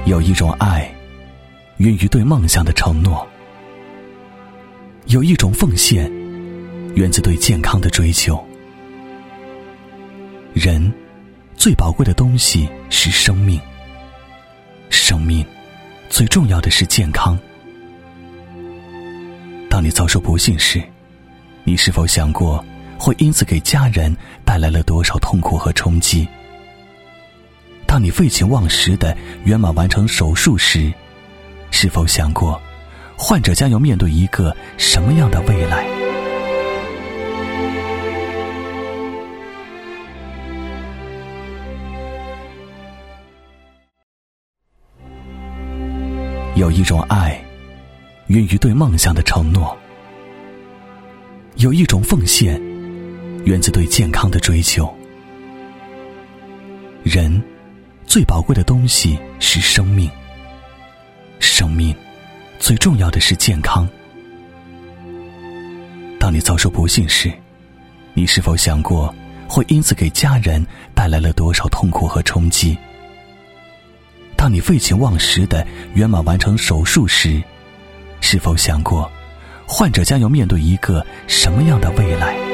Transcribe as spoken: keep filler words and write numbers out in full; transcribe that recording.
有一种爱，源于对梦想的承诺；有一种奉献，源自对健康的追求。人最宝贵的东西是生命，生命最重要的是健康。当你遭受不幸时，你是否想过会因此给家人带来了多少痛苦和冲击？当你废寝忘食地圆满完成手术时，是否想过患者将要面对一个什么样的未来？有一种爱，源于对梦想的承诺；有一种奉献，源自对健康的追求。人最宝贵的东西是生命，生命最重要的是健康。当你遭受不幸时，你是否想过会因此给家人带来了多少痛苦和冲击？当你废寝忘食地圆满完成手术时，是否想过患者将要面对一个什么样的未来？